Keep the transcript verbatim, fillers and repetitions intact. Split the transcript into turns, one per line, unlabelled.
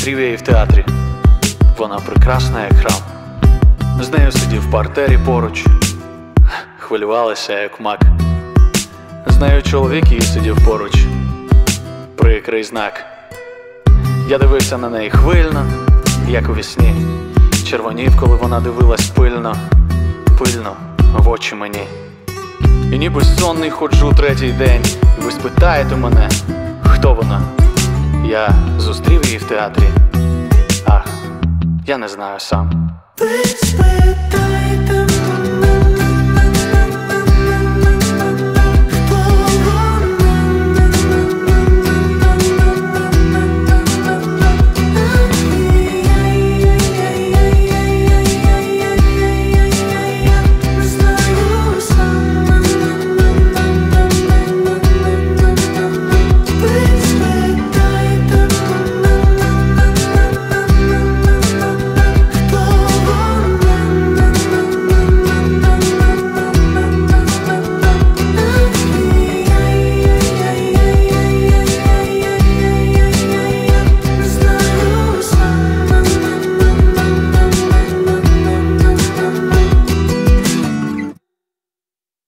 зустрів я її в театрі. Вона прекрасна, як храм. З нею сидів в партері поруч. Хвилювалася, як мак. З нею чоловік її сидів поруч. Прикрий знак. Я дивився на неї хвильно, як у вісні. Червонів, коли вона дивилась пильно, пильно в очі мені. І ніби сонний ходжу третій день. І ви спитаєте мене, хто вона? Я зустрів її в театрі. Ах, я не знаю сам.
Ви спитаєте мене.